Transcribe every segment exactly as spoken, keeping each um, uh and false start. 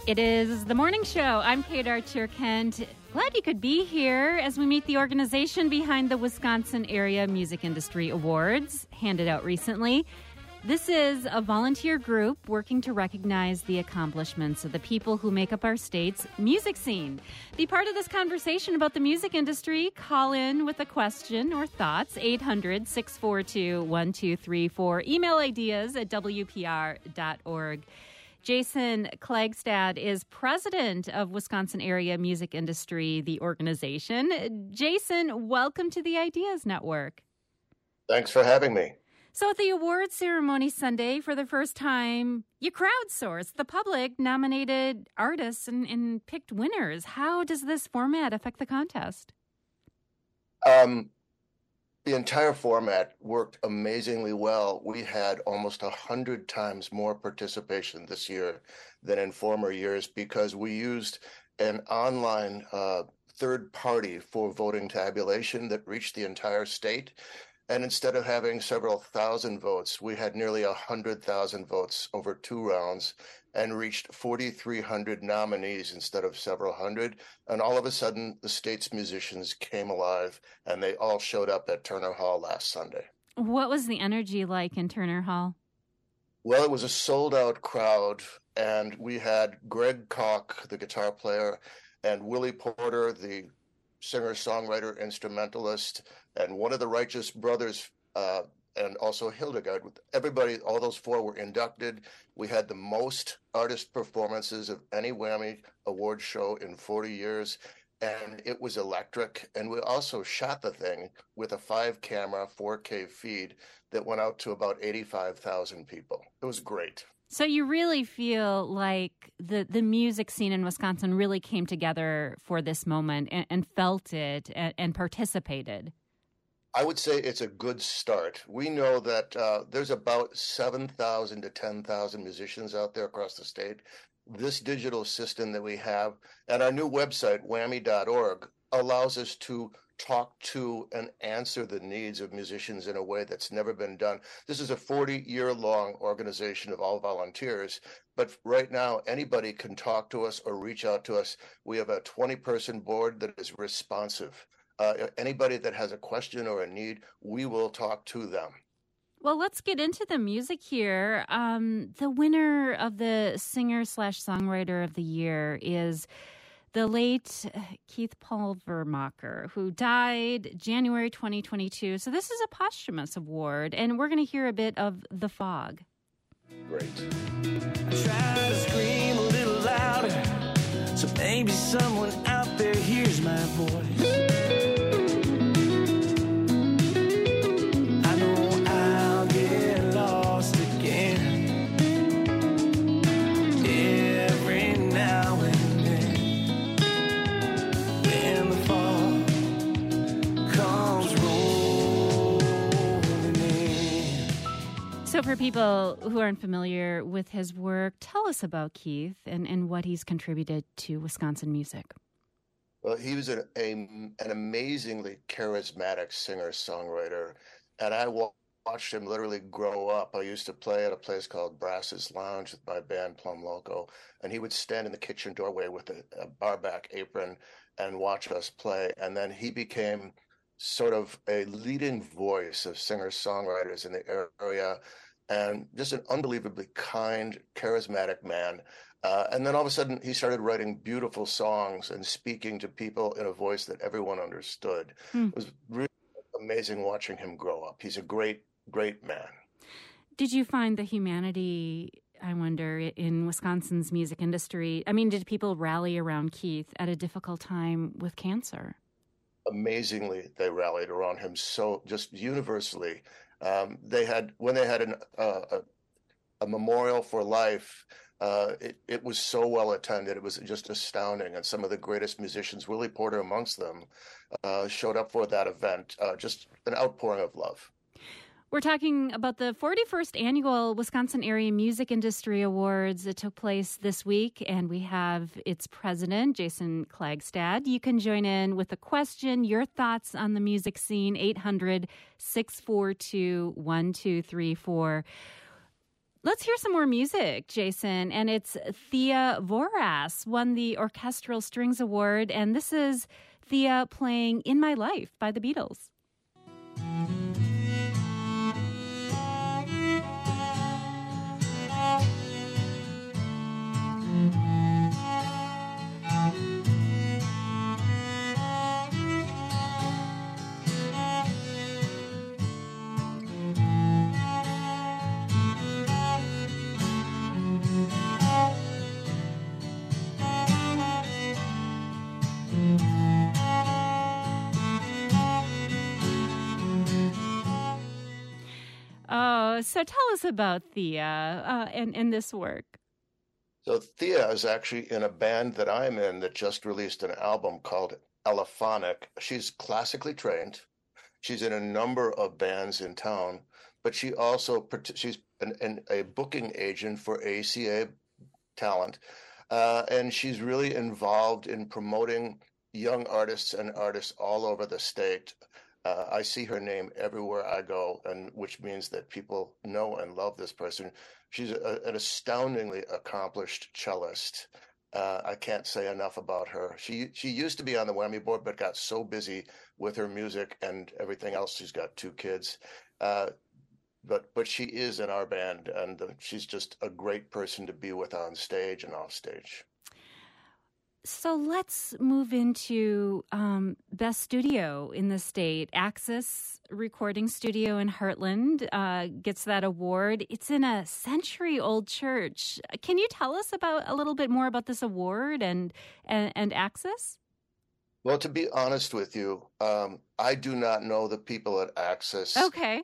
It is the morning show. I'm Kate Archer-Kent. Glad you could be here as we meet the organization behind the Wisconsin Area Music Industry Awards, handed out recently. This is a volunteer group working to recognize the accomplishments of the people who make up our state's music scene. Be part of this conversation about the music industry. Call in with a question or thoughts, eight hundred, six four two, one two three four. Email ideas at w p r dot org. Jason Klagstad is president of Wisconsin Area Music Industry, the organization. Jason, welcome to the Ideas Network. Thanks for having me. So at the awards ceremony Sunday, for the first time, you crowdsourced. The public nominated artists and, and picked winners. How does this format affect the contest? Um, the entire format worked amazingly well. We had almost a hundred times more participation this year than in former years because we used an online uh, third party for voting tabulation that reached the entire state. And instead of having several thousand votes, we had nearly one hundred thousand votes over two rounds and reached forty-three hundred nominees instead of several hundred. And all of a sudden, the state's musicians came alive, and they all showed up at Turner Hall last Sunday. What was the energy like in Turner Hall? Well, it was a sold-out crowd, and we had Greg Koch, the guitar player, and Willie Porter, the singer-songwriter, instrumentalist, and one of the Righteous Brothers, uh, and also Hildegard. Everybody, all those four were inducted. We had the most artist performances of any Whammy award show in forty years, and it was electric. And we also shot the thing with a five-camera, four K feed that went out to about eighty-five thousand people. It was great. So you really feel like the, the music scene in Wisconsin really came together for this moment and, and felt it and, and participated. I would say it's a good start. We know that uh, there's about seven thousand to ten thousand musicians out there across the state. This digital system that we have and our new website, whammy dot org, allows us to talk to and answer the needs of musicians in a way that's never been done. This is a forty-year-long organization of all volunteers, but right now anybody can talk to us or reach out to us. We have a twenty-person board that is responsive. Uh, anybody that has a question or a need, we will talk to them. Well, let's get into the music here. Um, the winner of the singer slash songwriter of the year is the late Keith Pulvermacher, who died January twenty twenty-two. So this is a posthumous award, and we're going to hear a bit of The Fog. Great. I try to scream a little louder, so maybe someone out there hears my voice. So for people who aren't familiar with his work, tell us about Keith and, and what he's contributed to Wisconsin music. Well, he was an, a, an amazingly charismatic singer-songwriter, and I watched him literally grow up. I used to play at a place called Brass's Lounge with my band Plum Loco, and he would stand in the kitchen doorway with a, a barback apron and watch us play, and then he became sort of a leading voice of singer-songwriters in the area, and just an unbelievably kind, charismatic man. Uh, and then all of a sudden, he started writing beautiful songs and speaking to people in a voice that everyone understood. Hmm. It was really amazing watching him grow up. He's a great, great man. Did you find the humanity, I wonder, in Wisconsin's music industry? I mean, did people rally around Keith at a difficult time with cancer? Amazingly, they rallied around him so just universally. Um, they had when they had an, uh, a, a memorial for life. Uh, it, it was so well attended. It was just astounding. And some of the greatest musicians, Willie Porter amongst them, uh, showed up for that event. Uh, just an outpouring of love. We're talking about the forty-first Annual Wisconsin Area Music Industry Awards that took place this week, and we have its president, Jason Klagstad. You can join in with a question, your thoughts on the music scene, eight hundred, six four two, one two three four. Let's hear some more music, Jason. And it's Thea Voras won the Orchestral Strings Award. And this is Thea playing In My Life by the Beatles. Oh, so tell us about Thea uh, and, and this work. So Thea is actually in a band that I'm in that just released an album called Elephonic. She's classically trained. She's in a number of bands in town, but she also, she's an, an, a booking agent for A C A Talent. Uh, and she's really involved in promoting young artists and artists all over the state. Uh, I see her name everywhere I go, and which means that people know and love this person. She's a, an astoundingly accomplished cellist. Uh, I can't say enough about her. She she used to be on the Whammy board, but got so busy with her music and everything else. She's got two kids, uh, but but she is in our band, and uh, she's just a great person to be with on stage and off stage. So let's move into um, Best Studio in the state. Axis Recording Studio in Heartland uh, gets that award. It's in a century-old church. Can you tell us about a little bit more about this award and and, and Axis? Well, to be honest with you, um, I do not know the people at Axis. Okay.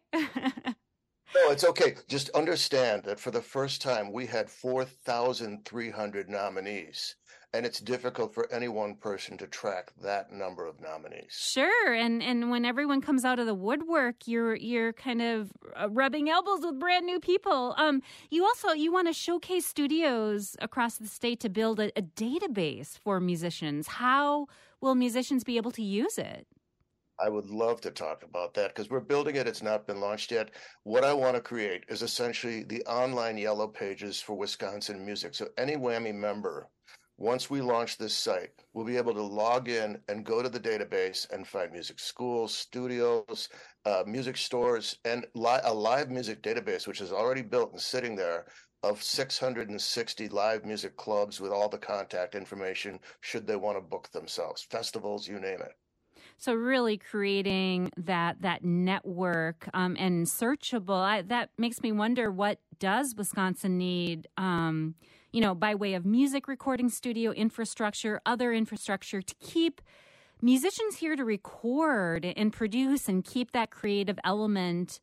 No, it's okay. Just understand that for the first time, we had four thousand three hundred nominees. And it's difficult for any one person to track that number of nominees. Sure, and and when everyone comes out of the woodwork, you're you're kind of rubbing elbows with brand new people. Um, you also you want to showcase studios across the state to build a, a database for musicians. How will musicians be able to use it? I would love to talk about that because we're building it. It's not been launched yet. What I want to create is essentially the online yellow pages for Wisconsin music. So any Whammy member, once we launch this site, we'll be able to log in and go to the database and find music schools, studios, uh, music stores, and li- a live music database, which is already built and sitting there, of six hundred sixty live music clubs with all the contact information should they want to book themselves, festivals, you name it. So really creating that that network um, and searchable, I, that makes me wonder, what does Wisconsin need, um, you know, by way of music recording studio infrastructure, other infrastructure to keep musicians here to record and produce and keep that creative element,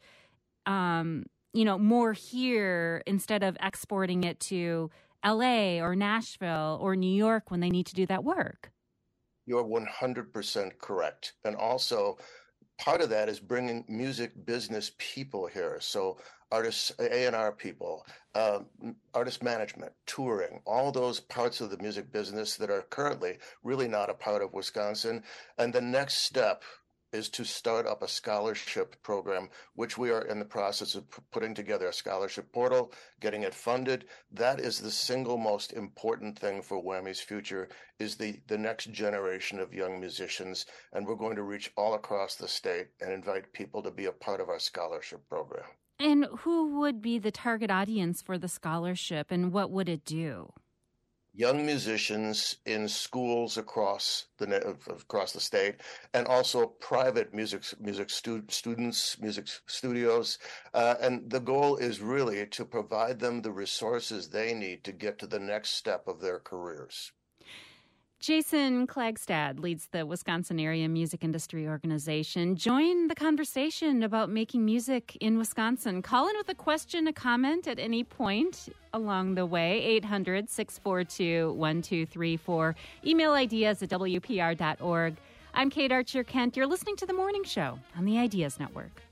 um, you know, more here instead of exporting it to L A or Nashville or New York when they need to do that work? You're one hundred percent correct. And also, part of that is bringing music business people here. So artists, A and R people, uh, artist management, touring, all those parts of the music business that are currently really not a part of Wisconsin. And the next step is to start up a scholarship program, which we are in the process of p- putting together a scholarship portal, getting it funded. That is the single most important thing for Whammy's future, is the, the next generation of young musicians. And we're going to reach all across the state and invite people to be a part of our scholarship program. And who would be the target audience for the scholarship, and what would it do? Young musicians in schools across the across the state, and also private music music stu- students, music studios, uh, and the goal is really to provide them the resources they need to get to the next step of their careers. Jason Klagstad leads the Wisconsin Area Music Industry Organization. Join the conversation about making music in Wisconsin. Call in with a question, a comment at any point along the way. eight hundred, six four two, one two three four. Email ideas at w p r dot org. I'm Kate Archer-Kent. You're listening to The Morning Show on the Ideas Network.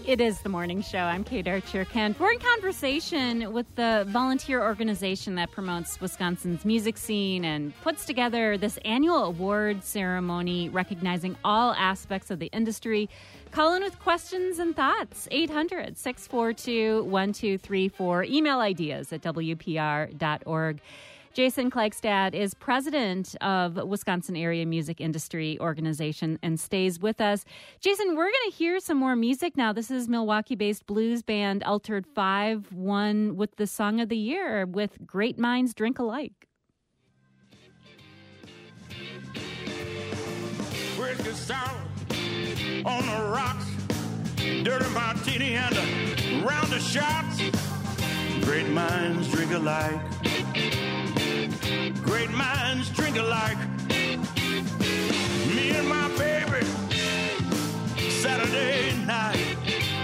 It is the morning show. I'm Kate Archer-Kent. We're in conversation with the volunteer organization that promotes Wisconsin's music scene and puts together this annual award ceremony recognizing all aspects of the industry. Call in with questions and thoughts. eight hundred, six four two, one two three four. Email ideas at w p r dot org. Jason Klagstad is president of Wisconsin Area Music Industry Organization and stays with us. Jason, we're going to hear some more music now. This is Milwaukee-based blues band Altered Five, won with the Song of the Year with Great Minds Drink Alike. Whiskey sour on the rocks, dirty martini and a round of shots. Great minds drink alike. Great minds drink alike. Me and my baby, Saturday night.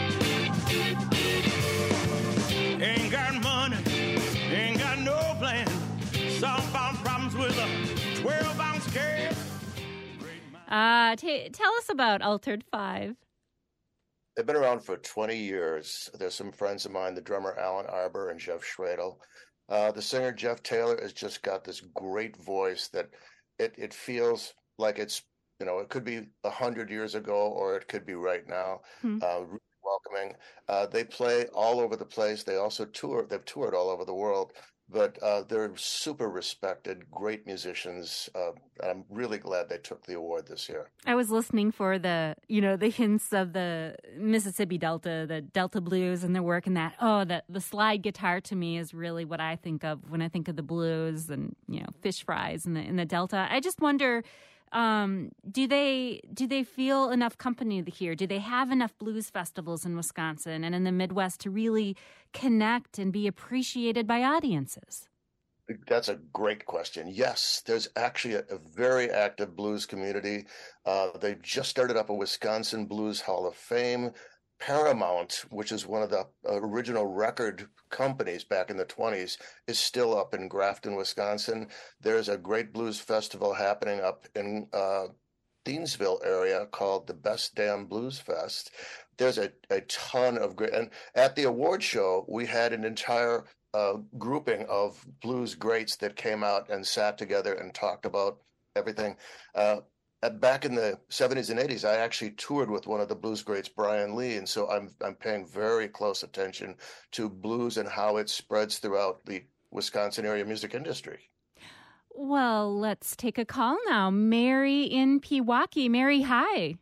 Ain't got money, ain't got no plan. Solve our problems with a twelve ounce can. Uh, t- tell us about Altered Five. They've been around for twenty years. There's some friends of mine, the drummer Alan Arbor and Jeff Schradel. Uh, the singer Jeff Taylor has just got this great voice that it, it feels like it's, you know, it could be a hundred years ago or it could be right now. Hmm. Uh, really welcoming. Uh, they play all over the place. They also tour. They've toured all over the world, but uh, they're super respected, great musicians. Uh, I'm really glad they took the award this year. I was listening for the, you know, the hints of the Mississippi Delta, the Delta blues and their work and that. Oh, the, the slide guitar to me is really what I think of when I think of the blues and, you know, fish fries in the, in the Delta. I just wonder, um, do they do they feel enough company here? Do they have enough blues festivals in Wisconsin and in the Midwest to really connect and be appreciated by audiences? That's a great question. Yes, there's actually a, a very active blues community. Uh, they just started up a Wisconsin Blues Hall of Fame. Paramount, which is one of the original record companies back in the twenties, is still up in Grafton, Wisconsin. There's a great blues festival happening up in uh, Thiensville area called the Best Damn Blues Fest. There's a, a ton of great, and at the award show, we had an entire uh, grouping of blues greats that came out and sat together and talked about everything. Uh, back in the seventies and eighties, I actually toured with one of the blues greats, Brian Lee, and so I'm I'm paying very close attention to blues and how it spreads throughout the Wisconsin area music industry. Well, let's take a call now. Mary in Pewaukee. Mary, hi.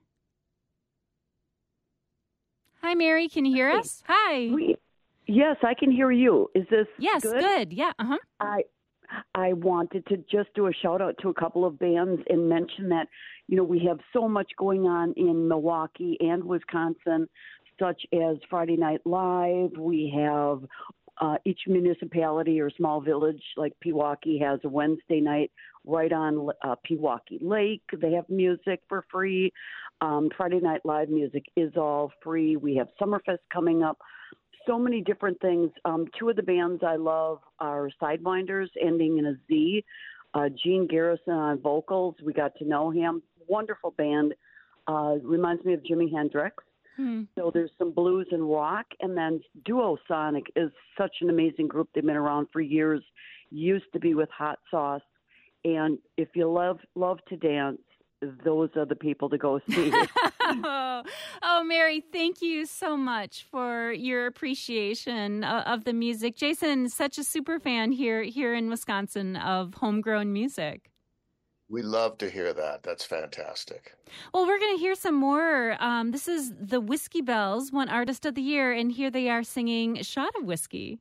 Hi, Mary. Can you hear Hi. us? Hi. We, yes, I can hear you. Is this yes, good? good. Yeah, uh-huh. I I wanted to just do a shout out to a couple of bands and mention that, you know, we have so much going on in Milwaukee and Wisconsin, such as Friday Night Live. We have uh, each municipality or small village like Pewaukee has a Wednesday night right on uh, Pewaukee Lake. They have music for free. Um, Friday Night Live music is all free. We have Summerfest coming up. So many different things. Um, two of the bands I love are Sidewinders, ending in a Z. Uh, Gene Garrison on vocals. We got to know him. Wonderful band. Uh, reminds me of Jimi Hendrix. Hmm. So there's some blues and rock. And then Duo Sonic is such an amazing group. They've been around for years. Used to be with Hot Sauce. And if you love love to dance, those are the people to go see. oh, oh, Mary, thank you so much for your appreciation of, of the music. Jason, such a super fan here here in Wisconsin of homegrown music. We love to hear that. That's fantastic. Well, we're going to hear some more. Um, this is the Whiskey Bells, one Artist of the Year, and here they are singing Shot of Whiskey.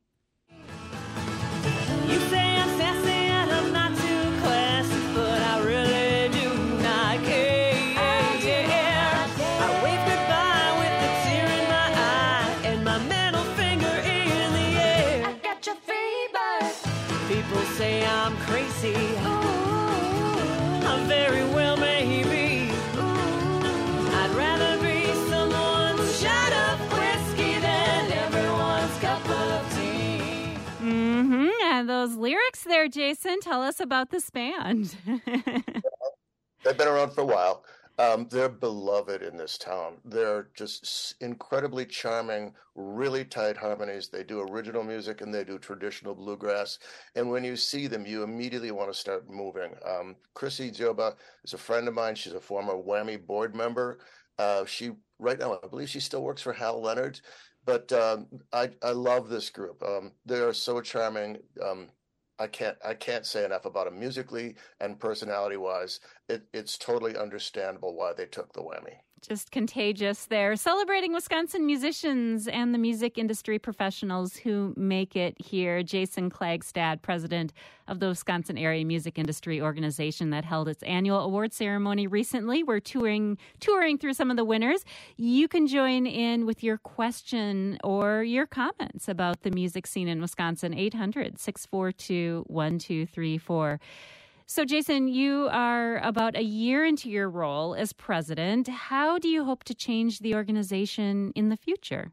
You say I'm sassy and I'm not too classy, but I really say I'm crazy. Ooh, I'm very well maybe. Ooh, I'd rather be someone's shot of whiskey than everyone's cup of tea. Mm-hmm. And those lyrics there, Jason, tell us about this band. They've been around for a while. Um, they're beloved in this town. They're just s- incredibly charming, really tight harmonies. They do original music and they do traditional bluegrass. And when you see them, you immediately want to start moving. Um, Chrissy Dzioba is a friend of mine. She's a former Whammy board member. Uh, she right now, I believe she still works for Hal Leonard. But um, I I love this group. Um, they are so charming. Um, I can't I can't say enough about them musically and personality wise. It, it's totally understandable why they took the Whammy. Just contagious there. Celebrating Wisconsin musicians and the music industry professionals who make it here. Jason Klagstad, president of the Wisconsin Area Music Industry Organization that held its annual award ceremony recently. We're touring touring through some of the winners. You can join in with your question or your comments about the music scene in Wisconsin, eight hundred, six four two, one two three four. So, Jason, you are about a year into your role as president. How do you hope to change the organization in the future?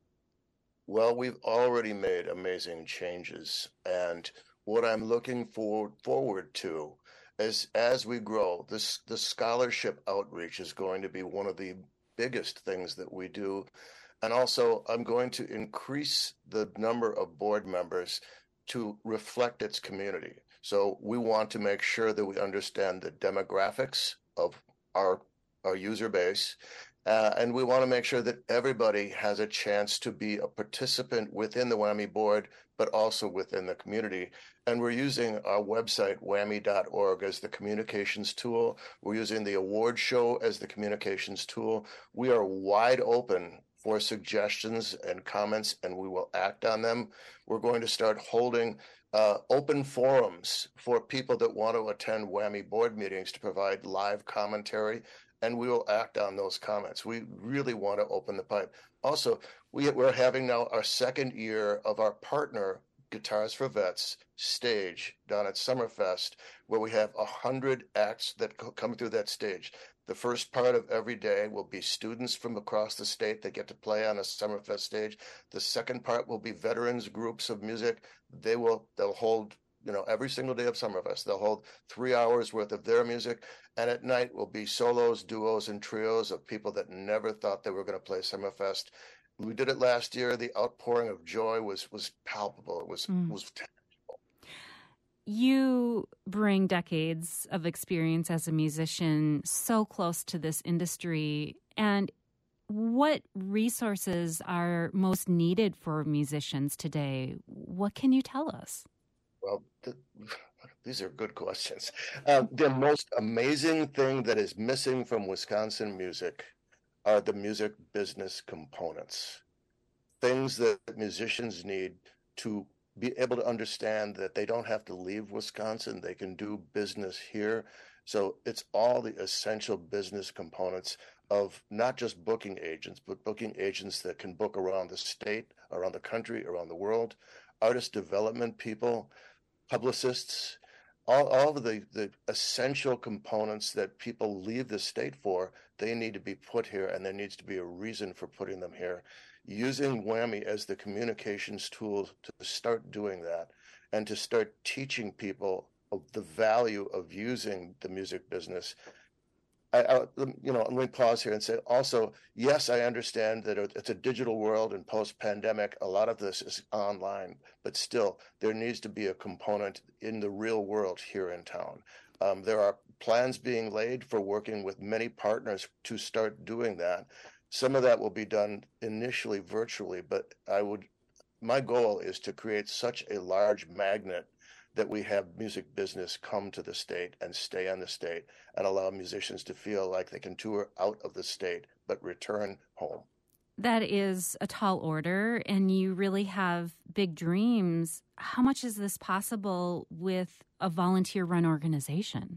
Well, we've already made amazing changes. And what I'm looking for, forward to is as we grow, this the scholarship outreach is going to be one of the biggest things that we do. And also, I'm going to increase the number of board members to reflect its community. So we want to make sure that we understand the demographics of our our user base, uh, and we want to make sure that everybody has a chance to be a participant within the Whammy board, but also within the community. And we're using our website, whammy dot org, as the communications tool. We're using the award show as the communications tool. We are wide open for suggestions and comments, and we will act on them. We're going to start holding uh, open forums for people that want to attend Whammy board meetings to provide live commentary, and we will act on those comments. We really want to open the pipe. Also, we, we're having now our second year of our partner Guitars for Vets stage down at Summerfest, where we have a hundred acts that come through that stage. The first part of every day will be students from across the state that get to play on a Summerfest stage. The second part will be veterans groups of music. They will they'll hold, you know, every single day of Summerfest. They'll hold three hours worth of their music. And at night will be solos, duos, and trios of people that never thought they were going to play Summerfest. We did it last year. The outpouring of joy was was palpable. It was mm. was tangible. You bring decades of experience as a musician so close to this industry. And what resources are most needed for musicians today? What can you tell us? Well, the, these are good questions. Uh, the most amazing thing that is missing from Wisconsin music are the music business components, things that musicians need to be able to understand that they don't have to leave Wisconsin, they can do business here. So it's all the essential business components of not just booking agents, but booking agents that can book around the state, around the country, around the world, artist development people, publicists, all, all of the, the essential components that people leave the state for, they need to be put here, and there needs to be a reason for putting them here. Using Whammy as the communications tool to start doing that and to start teaching people of the value of using the music business. I, I, you know, let me pause here and say also, yes, I understand that it's a digital world and post-pandemic, a lot of this is online, but still there needs to be a component in the real world here in town. Um, there are plans being laid for working with many partners to start doing that. Some of that will be done initially virtually, but I would, my goal is to create such a large magnet that we have music business come to the state and stay on the state and allow musicians to feel like they can tour out of the state but return home. That is a tall order, and you really have big dreams. How much is this possible with a volunteer-run organization?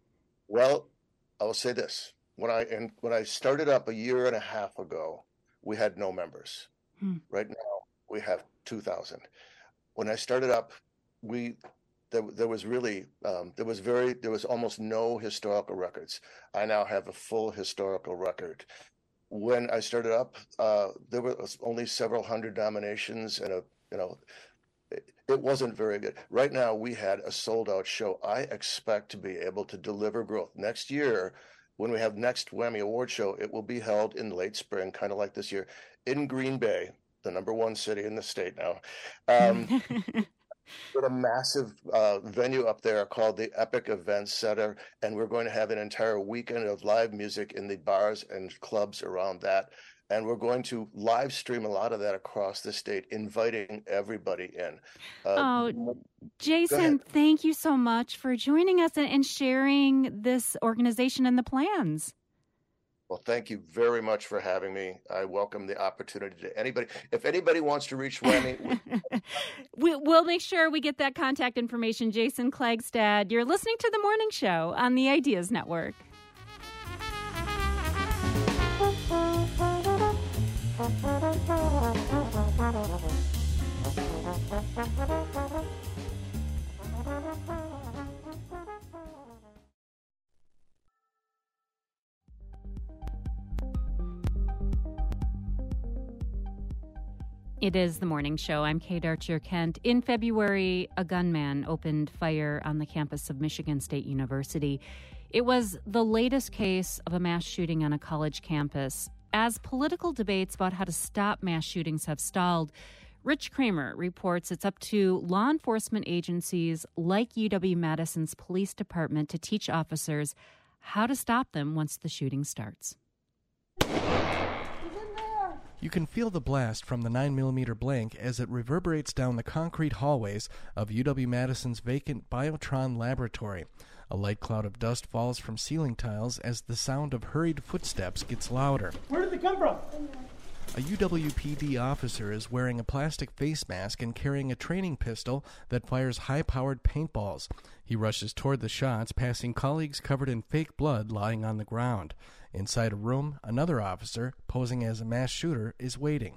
Well, I will say this. When I and when I started up a year and a half ago, we had no members. Hmm. Right now, we have two thousand. When I started up, we there, there was really um, there was very there was almost no historical records. I now have a full historical record. When I started up, uh, there was only several hundred nominations, and a you know. It wasn't very good. Right now, we had a sold-out show. I expect to be able to deliver growth. Next year, when we have next Whammy Award Show, it will be held in late spring, kind of like this year, in Green Bay, the number one city in the state now. Um, with a massive uh, venue up there called the Epic Events Center, and we're going to have an entire weekend of live music in the bars and clubs around that. And we're going to live stream a lot of that across the state, inviting everybody in. Uh, oh, Jason, thank you so much for joining us and, and sharing this organization and the plans. Well, thank you very much for having me. I welcome the opportunity to anybody. If anybody wants to reach Whammy, we, we'll make sure we get that contact information. Jason Klegstad, you're listening to The Morning Show on the Ideas Network. It is The Morning Show. I'm Kate Archer-Kent. In February, a gunman opened fire on the campus of Michigan State University. It was the latest case of a mass shooting on a college campus. As political debates about how to stop mass shootings have stalled, Rich Kramer reports it's up to law enforcement agencies like U W-Madison's police department to teach officers how to stop them once the shooting starts. You can feel the blast from the nine millimeter blank as it reverberates down the concrete hallways of U W-Madison's vacant Biotron laboratory. A light cloud of dust falls from ceiling tiles as the sound of hurried footsteps gets louder. Where did they come from? A U W P D officer is wearing a plastic face mask and carrying a training pistol that fires high-powered paintballs. He rushes toward the shots, passing colleagues covered in fake blood lying on the ground. Inside a room, another officer, posing as a mass shooter, is waiting.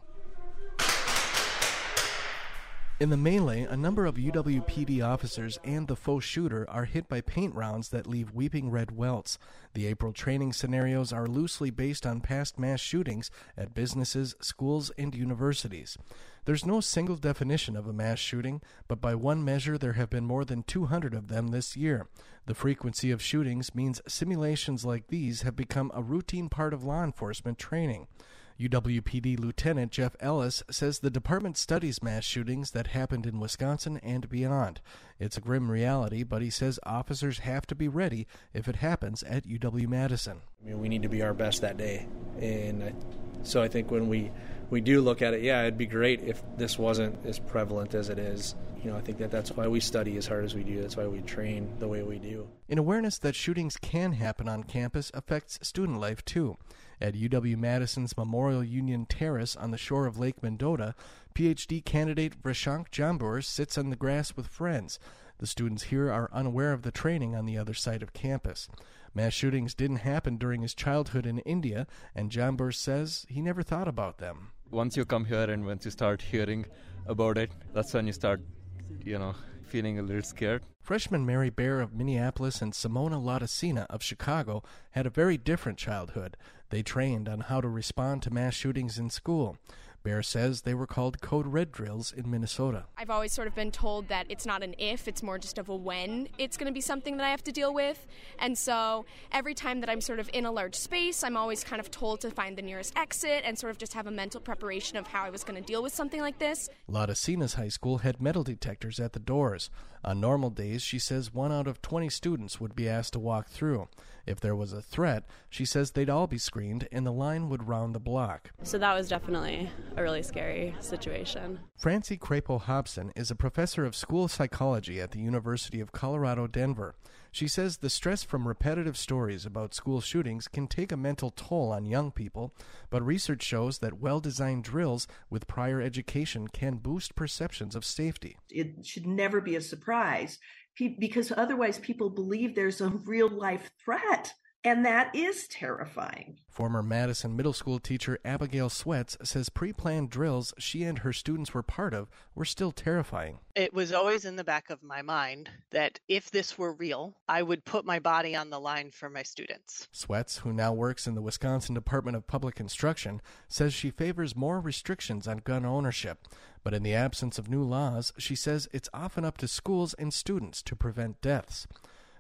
In the melee, a number of U W P D officers and the faux shooter are hit by paint rounds that leave weeping red welts. The April training scenarios are loosely based on past mass shootings at businesses, schools, and universities. There's no single definition of a mass shooting, but by one measure there have been more than two hundred of them this year. The frequency of shootings means simulations like these have become a routine part of law enforcement training. U W P D Lieutenant Jeff Ellis says the department studies mass shootings that happened in Wisconsin and beyond. It's a grim reality, but he says officers have to be ready if it happens at U W-Madison. I mean, we need to be our best that day. And I, so I think when we, we do look at it, yeah, it'd be great if this wasn't as prevalent as it is. You know, I think that that's why we study as hard as we do. That's why we train the way we do. An awareness that shootings can happen on campus affects student life, too. At U W-Madison's Memorial Union Terrace on the shore of Lake Mendota, P H D candidate Vrashank Jambur sits on the grass with friends. The students here are unaware of the training on the other side of campus. Mass shootings didn't happen during his childhood in India, and Jambur says he never thought about them. Once you come here and once you start hearing about it, that's when you start, you know, feeling a little scared. Freshman Mary Bear of Minneapolis and Simona Laudicina of Chicago had a very different childhood. They trained on how to respond to mass shootings in school. Bear says they were called Code Red drills in Minnesota. I've always sort of been told that it's not an if, it's more just of a when it's going to be something that I have to deal with. And so every time that I'm sort of in a large space, I'm always kind of told to find the nearest exit and sort of just have a mental preparation of how I was going to deal with something like this. Laudicina's high school had metal detectors at the doors. On normal days, she says one out of twenty students would be asked to walk through. If there was a threat, she says they'd all be screened and the line would round the block. So that was definitely a really scary situation. Francie Crapo-Hobson is a professor of school psychology at the University of Colorado, Denver. She says the stress from repetitive stories about school shootings can take a mental toll on young people, but research shows that well-designed drills with prior education can boost perceptions of safety. It should never be a surprise, because otherwise people believe there's a real-life threat, and that is terrifying. Former Madison Middle School teacher Abigail Sweats says pre-planned drills she and her students were part of were still terrifying. It was always in the back of my mind that if this were real, I would put my body on the line for my students. Sweats, who now works in the Wisconsin Department of Public Instruction, says she favors more restrictions on gun ownership. But in the absence of new laws, she says it's often up to schools and students to prevent deaths.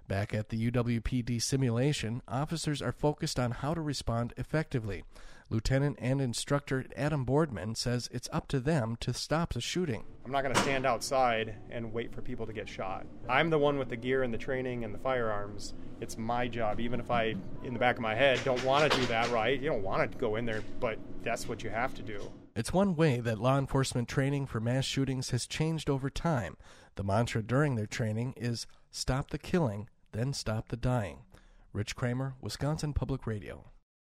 Back at the U W P D simulation, officers are focused on how to respond effectively. Lieutenant and instructor Adam Boardman says it's up to them to stop the shooting. I'm not going to stand outside and wait for people to get shot. I'm the one with the gear and the training and the firearms. It's my job, even if I, in the back of my head, don't want to do that right. You don't want to go in there, but that's what you have to do. It's one way that law enforcement training for mass shootings has changed over time. The mantra during their training is, stop the killing, then stop the dying. Rich Kramer, Wisconsin Public Radio.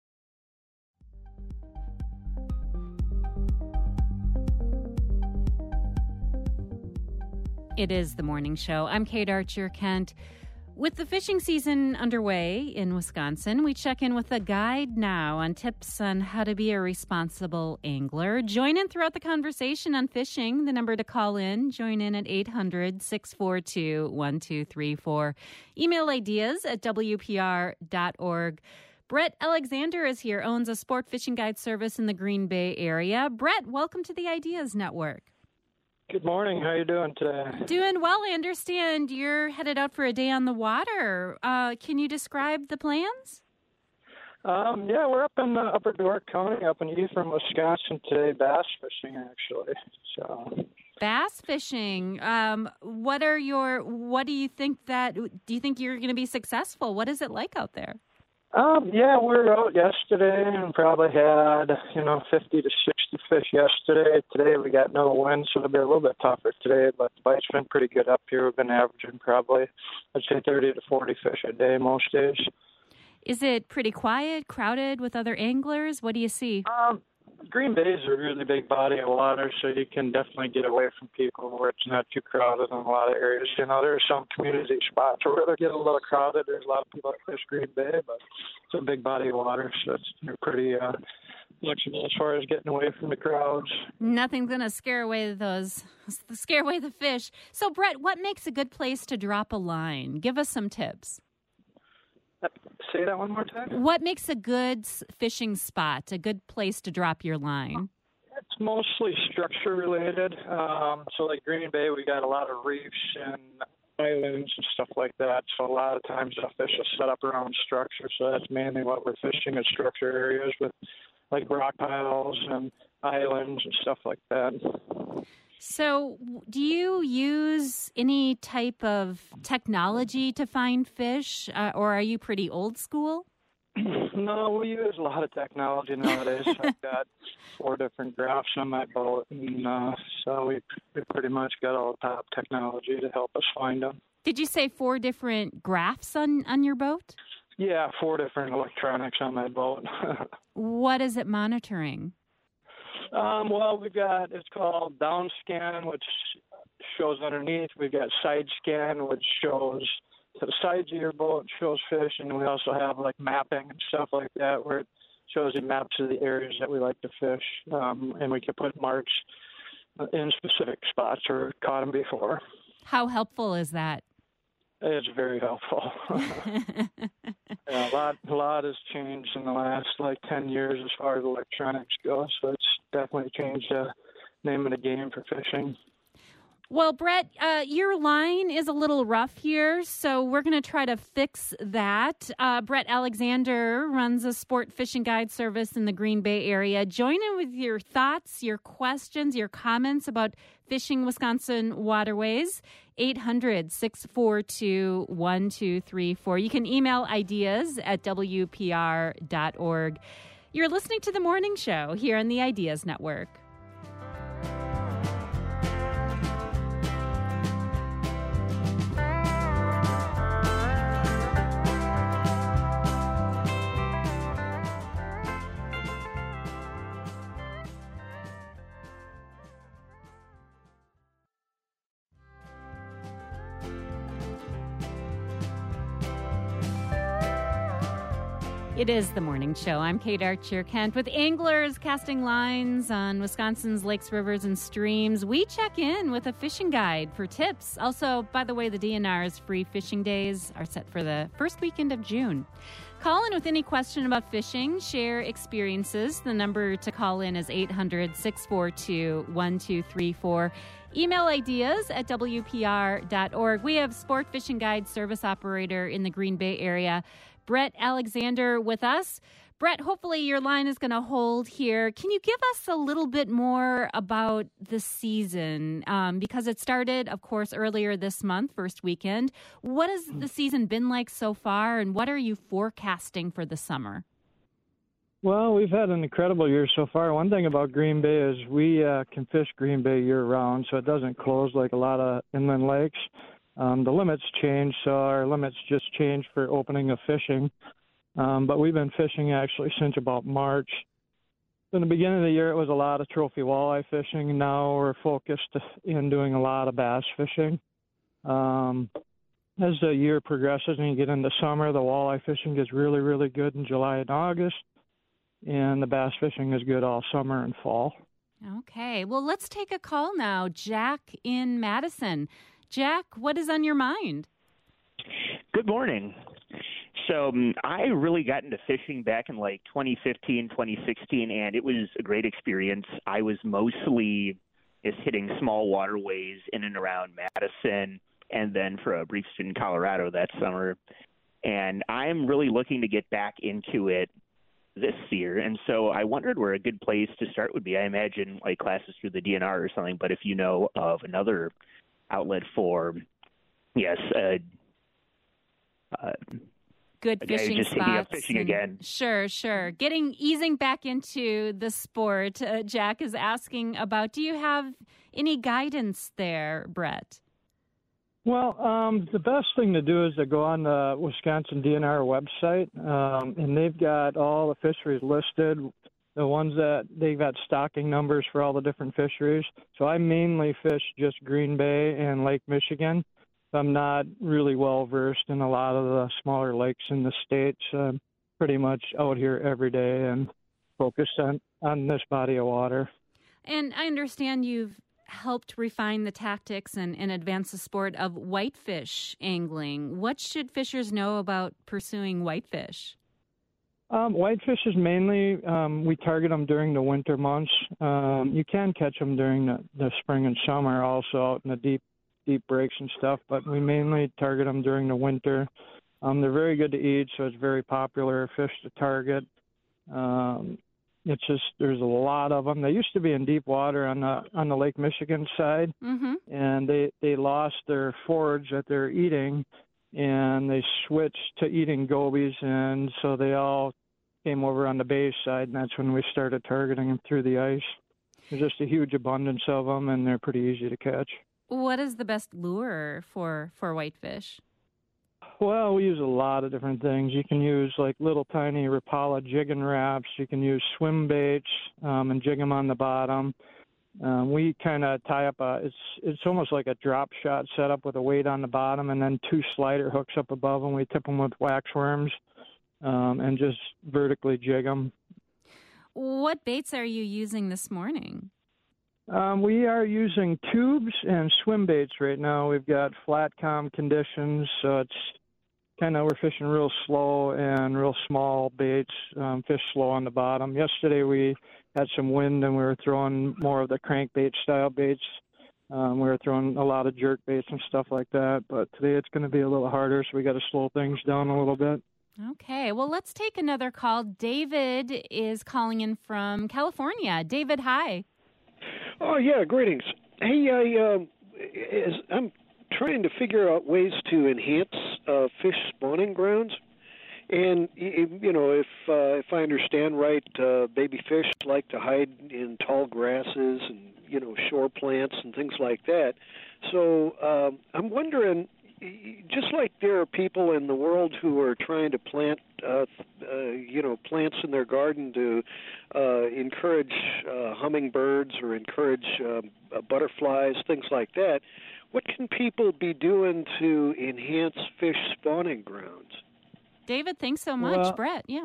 It is the morning show. I'm Kate Archer-Kent. With the fishing season underway in Wisconsin, we check in with a guide now on tips on how to be a responsible angler. Join in throughout the conversation on fishing. The number to call in, join in at eight hundred, six four two, one two three four. Email ideas at w p r dot org. Brett Alexander is here, owns a sport fishing guide service in the Green Bay area. Brett, welcome to the Ideas Network. Good morning. How are you doing today? Doing well. I understand you're headed out for a day on the water. Uh, can you describe the plans? Um, yeah, we're up in uh, Upper Dort County, up in eastern Wisconsin today, bass fishing actually. So bass fishing. Um, what are your? What do you think that? Do you think you're going to be successful? What is it like out there? Um, yeah, we were out yesterday and probably had, you know, fifty to sixty fish yesterday. Today we got no wind, so it'll be a little bit tougher today, but the bite's been pretty good up here. We've been averaging probably, I'd say thirty to forty fish a day most days. Is it pretty quiet, crowded with other anglers? What do you see? Um, Green Bay is a really big body of water, so you can definitely get away from people where it's not too crowded in a lot of areas. You know, there are some community spots where they get a little crowded. There's a lot of people that fish Green Bay, but it's a big body of water, so it's you're pretty uh, flexible as far as getting away from the crowds. Nothing's going to scare away those, scare away the fish. So, Brett, what makes a good place to drop a line? Give us some tips. Say that one more time. What makes a good fishing spot, a good place to drop your line? It's mostly structure related. Um, so like Green Bay, we got a lot of reefs and islands and stuff like that. So a lot of times the fish are set up around structure. So that's mainly what we're fishing is structure areas with like rock piles and islands and stuff like that. So do you use any type of technology to find fish, uh, or are you pretty old school? No, we use a lot of technology nowadays. I've got four different graphs on my boat, and uh, so we, we pretty much got all the top technology to help us find them. Did you say four different graphs on, on your boat? Yeah, four different electronics on my boat. What is it monitoring? Um, well, we've got, it's called down scan, which shows underneath. We've got side scan, which shows to the sides of your boat, shows fish. And we also have like mapping and stuff like that, where it shows you maps of the areas that we like to fish. Um, and we can put marks in specific spots where we've caught them before. How helpful is that? It's very helpful. Yeah, a lot, a lot has changed in the last like ten years as far as electronics go. So it's definitely changed the name of the game for fishing. Well, Brett, uh, your line is a little rough here, so we're going to try to fix that. Uh, Brett Alexander runs a sport fishing guide service in the Green Bay area. Join in with your thoughts, your questions, your comments about fishing Wisconsin waterways. eight hundred, six four two, one two three four. You can email ideas at w p r dot org. You're listening to The Morning Show here on the Ideas Network. It is The Morning Show. I'm Kate Archer-Kent. With anglers casting lines on Wisconsin's lakes, rivers, and streams, we check in with a fishing guide for tips. Also, by the way, the D N R's free fishing days are set for the first weekend of June. Call in with any question about fishing, share experiences. The number to call in is eight hundred, six four two, one two three four. Email ideas at W P R dot org. We have Sport Fishing Guide service operator in the Green Bay area, Brett Alexander, with us. Brett, hopefully your line is going to hold here. Can you give us a little bit more about the season? Um, because it started, of course, earlier this month, first weekend. What has the season been like so far, and what are you forecasting for the summer? Well, we've had an incredible year so far. One thing about Green Bay is we uh, can fish Green Bay year-round, so it doesn't close like a lot of inland lakes. Um, the limits change, so our limits just changed for opening of fishing. Um, but we've been fishing actually since about March. In the beginning of the year, it was a lot of trophy walleye fishing. Now we're focused in doing a lot of bass fishing. Um, as the year progresses and you get into summer, the walleye fishing gets really, really good in July and August. And the bass fishing is good all summer and fall. Okay. Well, let's take a call now. Jack in Madison. Jack, what is on your mind? Good morning. So um, I really got into fishing back in like twenty fifteen, twenty sixteen, and it was a great experience. I was mostly just hitting small waterways in and around Madison, and then for a brief stint in Colorado that summer. And I'm really looking to get back into it this year. And so I wondered where a good place to start would be. I imagine like classes through the D N R or something, but if you know of another outlet for, yes, uh, uh good fishing just spots. Thinking of fishing and, again. Sure, sure. Getting easing back into the sport. Uh, Jack is asking about. Do you have any guidance there, Brett? Well, um, the best thing to do is to go on the Wisconsin D N R website, um, and they've got all the fisheries listed. The ones that they've got stocking numbers for all the different fisheries. So I mainly fish just Green Bay and Lake Michigan. I'm not really well versed in a lot of the smaller lakes in the States. I'm pretty much out here every day and focused on, on this body of water. And I understand you've helped refine the tactics and, and advance the sport of whitefish angling. What should fishers know about pursuing whitefish? Um, whitefish is mainly, um, we target them during the winter months. Um, you can catch them during the, the spring and summer also out in the deep deep breaks and stuff, but we mainly target them during the winter. Um, they're very good to eat, so it's very popular fish to target. Um, it's just there's a lot of them. They used to be in deep water on the on the Lake Michigan side, mm-hmm. and they they lost their forage that they're eating, and they switched to eating gobies, and so they all came over on the Bay side, and that's when we started targeting them through the ice. There's just a huge abundance of them, and they're pretty easy to catch. What is the best lure for, for whitefish? Well, we use a lot of different things. You can use like little tiny Rapala jigging wraps. You can use swim baits um, and jig them on the bottom. Um, we kind of tie up a, it's it's almost like a drop shot setup with a weight on the bottom and then two slider hooks up above, and we tip them with wax worms um, and just vertically jig them. What baits are you using this morning? Um, we are using tubes and swim baits right now. We've got flat calm conditions, so it's kind of, we're fishing real slow and real small baits, um, fish slow on the bottom. Yesterday we had some wind and we were throwing more of the crankbait style baits. Um, we were throwing a lot of jerk baits and stuff like that, but today it's going to be a little harder, so we got to slow things down a little bit. Okay, well, let's take another call. David is calling in from California. David, hi. Oh, yeah, greetings. Hey, I, uh, is, I'm trying to figure out ways to enhance uh, fish spawning grounds. And, you know, if uh, if I understand right, uh, baby fish like to hide in tall grasses and, you know, shore plants and things like that. So um, I'm wondering, just like there are people in the world who are trying to plant, uh, uh, you know, plants in their garden to uh, encourage uh, hummingbirds or encourage uh, butterflies, things like that, what can people be doing to enhance fish spawning grounds? David, thanks so much. Well, Brett, yeah.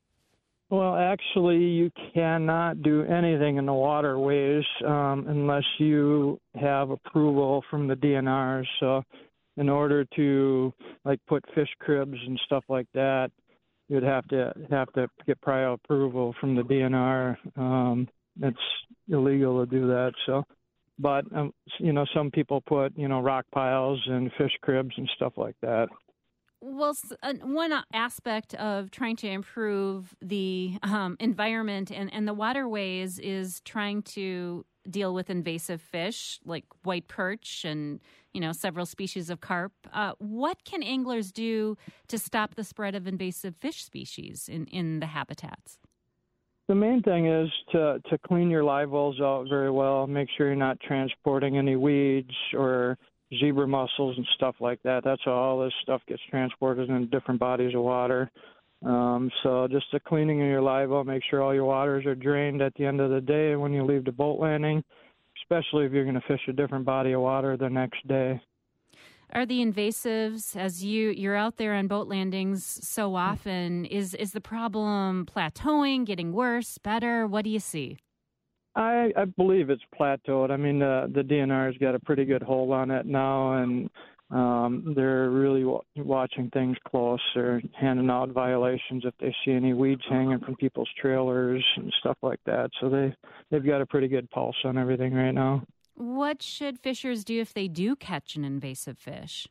Well, actually, you cannot do anything in the waterways um, unless you have approval from the D N Rs. So in order to, like, put fish cribs and stuff like that, you'd have to have to get prior approval from the D N R. Um, it's illegal to do that. So, but um, you know, some people put you know rock piles and fish cribs and stuff like that. Well, s- uh, one aspect of trying to improve the um, environment and, and the waterways is trying to deal with invasive fish like white perch and, you know, several species of carp. Uh, what can anglers do to stop the spread of invasive fish species in, in the habitats? The main thing is to, to clean your live wells out very well. Make sure you're not transporting any weeds or zebra mussels and stuff like that. That's how all this stuff gets transported in different bodies of water. Um, so just the cleaning of your live well, make sure all your waters are drained at the end of the day when you leave the boat landing, especially if you're going to fish a different body of water the next day. Are the invasives, as you, you're out there on boat landings so often, is, is the problem plateauing, getting worse, better? What do you see? I, I believe it's plateaued. I mean, uh, the D N R has got a pretty good hold on it now, and um, they're really w- watching things close. They're handing out violations if they see any weeds hanging from people's trailers and stuff like that. So they, they've got a pretty good pulse on everything right now. What should fishers do if they do catch an invasive fish?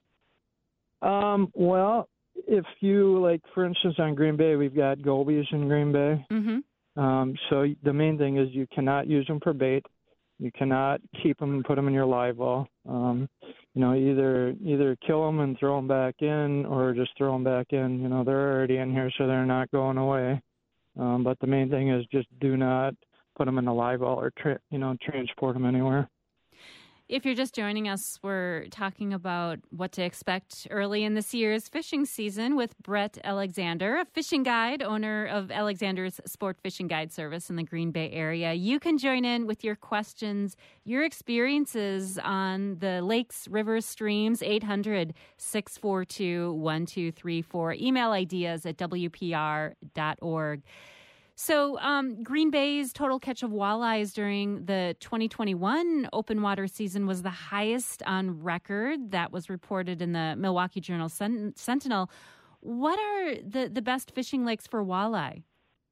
Um, well, if you, like, for instance, on Green Bay, we've got gobies in Green Bay. Mm-hmm. Um, so the main thing is you cannot use them for bait. You cannot keep them and put them in your live well. Um, you know, either either kill them and throw them back in, or just throw them back in. You know, they're already in here, so they're not going away. Um, but the main thing is just do not put them in a live well or tra- you know transport them anywhere. If you're just joining us, we're talking about what to expect early in this year's fishing season with Brett Alexander, a fishing guide, owner of Alexander's Sport Fishing Guide Service in the Green Bay area. You can join in with your questions, your experiences on the lakes, rivers, streams, eight hundred, six four two, one two three four. Email ideas at w p r dot org. So um, Green Bay's total catch of walleyes during the twenty twenty-one open water season was the highest on record. That was reported in the Milwaukee Journal Sen- Sentinel. What are the, the best fishing lakes for walleye?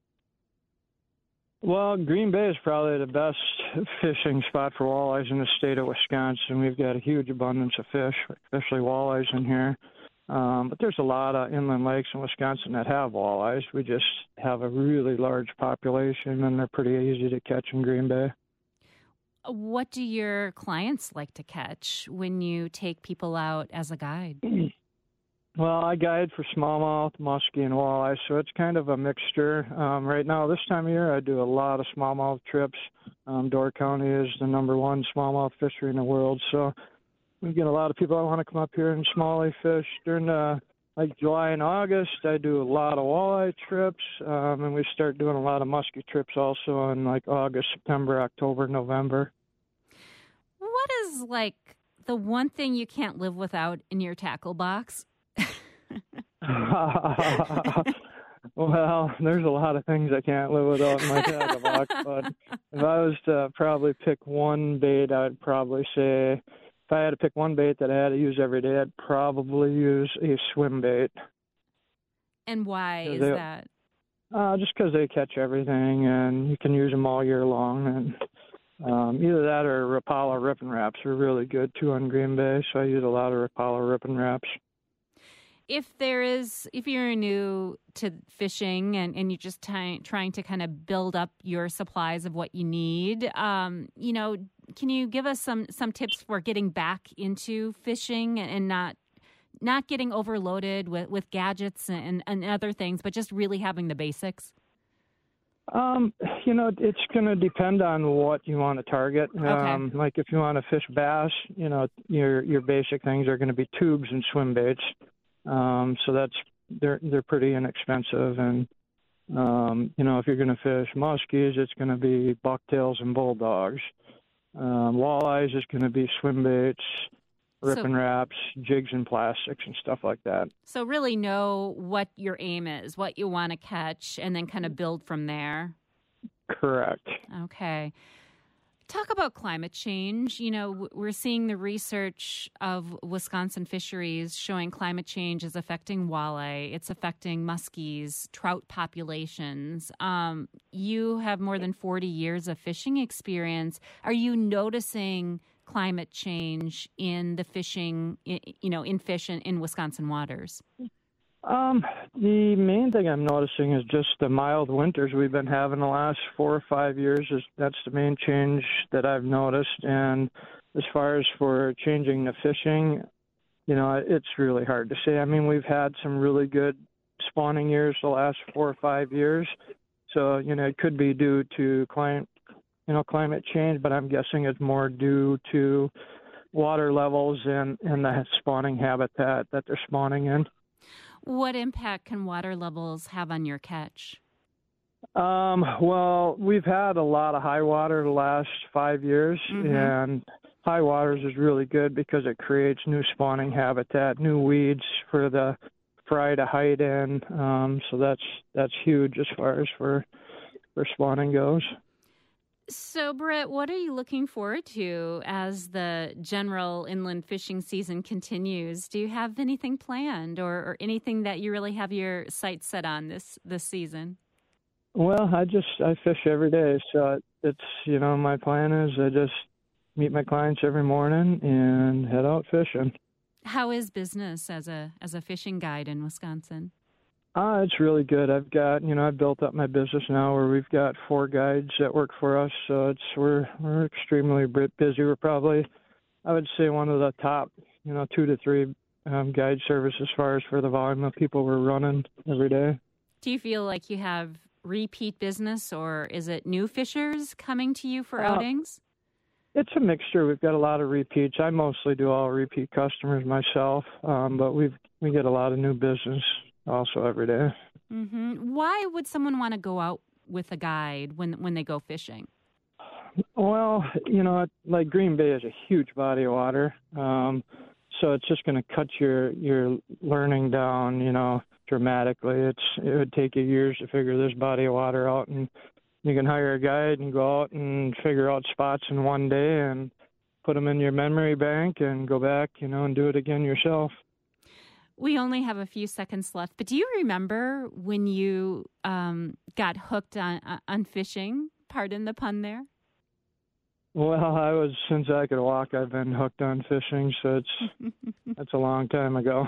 Well, Green Bay is probably the best fishing spot for walleyes in the state of Wisconsin. We've got a huge abundance of fish, especially walleyes in here. Um, but there's a lot of inland lakes in Wisconsin that have walleyes. We just have a really large population, and they're pretty easy to catch in Green Bay. What do your clients like to catch when you take people out as a guide? Well, I guide for smallmouth, muskie, and walleye, so it's kind of a mixture. Um, right now, this time of year, I do a lot of smallmouth trips. Um, Door County is the number one smallmouth fishery in the world, so we get a lot of people that want to come up here and smallie fish. During the, like July and August, I do a lot of walleye trips, um, and we start doing a lot of muskie trips also in like August, September, October, November. What is like the one thing you can't live without in your tackle box? Well, there's a lot of things I can't live without in my tackle box, but if I was to probably pick one bait, I'd probably say, if I had to pick one bait that I had to use every day, I'd probably use a swim bait. And why is they, that? Uh, just because they catch everything, and you can use them all year long. And um, either that or Rapala Rippin' Wraps are really good, too, on Green Bay, so I use a lot of Rapala Rippin' Wraps. If there is, if you're new to fishing and, and you're just ty- trying to kind of build up your supplies of what you need, um, you know, can you give us some, some tips for getting back into fishing and not not getting overloaded with, with gadgets and, and other things, but just really having the basics? Um, you know, it's going to depend on what you want to target. Okay. Um, like if you want to fish bass, you know, your your basic things are going to be tubes and swim baits. Um, so that's they're they're pretty inexpensive, and um, you know, if you're going to fish muskies, it's going to be bucktails and bulldogs. Um, walleyes is going to be swim baits, ripping So- wraps, jigs and plastics and stuff like that. So really know what your aim is, what you want to catch, and then kind of build from there. Correct. Okay. Talk about climate change. You know, we're seeing the research of Wisconsin fisheries showing climate change is affecting walleye. It's affecting muskies, trout populations. Um, you have more than forty years of fishing experience. Are you noticing climate change in the fishing, you know, in fish in, in Wisconsin waters? Um, the main thing I'm noticing is just the mild winters we've been having the last four or five years. Is that's the main change that I've noticed. And as far as for changing the fishing, you know, it's really hard to say. I mean, we've had some really good spawning years the last four or five years. So, you know, it could be due to climate, you know, climate change, but I'm guessing it's more due to water levels and, and the spawning habitat that they're spawning in. What impact can water levels have on your catch? Um, well, we've had a lot of high water the last five years, mm-hmm. and high waters is really good because it creates new spawning habitat, new weeds for the fry to hide in. Um, so that's that's huge as far as for for spawning goes. So, Brett, what are you looking forward to as the general inland fishing season continues? Do you have anything planned or, or anything that you really have your sights set on this, this season? Well, I just I fish every day, so it's, you know, my plan is I just meet my clients every morning and head out fishing. How is business as a as a fishing guide in Wisconsin? Uh, it's really good. I've got, you know, I've built up my business now where we've got four guides that work for us. So it's, we're, we're extremely busy. We're probably, I would say, one of the top, you know, two to three um, guide service as far as for the volume of people we're running every day. Do you feel like you have repeat business, or is it new fishers coming to you for uh, outings? It's a mixture. We've got a lot of repeats. I mostly do all repeat customers myself, um, but we've, we get a lot of new business also every day. Mm-hmm. Why would someone want to go out with a guide when when they go fishing? Well, you know, like Green Bay is a huge body of water, um, so it's just going to cut your your learning down, you know, dramatically. It's it would take you years to figure this body of water out, and you can hire a guide and go out and figure out spots in one day and put them in your memory bank and go back, you know, and do it again yourself. We only have a few seconds left, but do you remember when you um, got hooked on on fishing? Pardon the pun there. Well, I was since I could walk, I've been hooked on fishing, so it's that's a long time ago.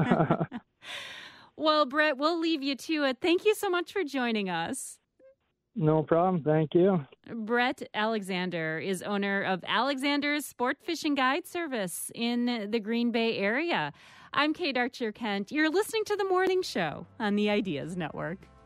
Well, Brett, we'll leave you to it. Thank you so much for joining us. No problem. Thank you. Brett Alexander is owner of Alexander's Sport Fishing Guide Service in the Green Bay area. I'm Kate Archer Kent. You're listening to The Morning Show on the Ideas Network.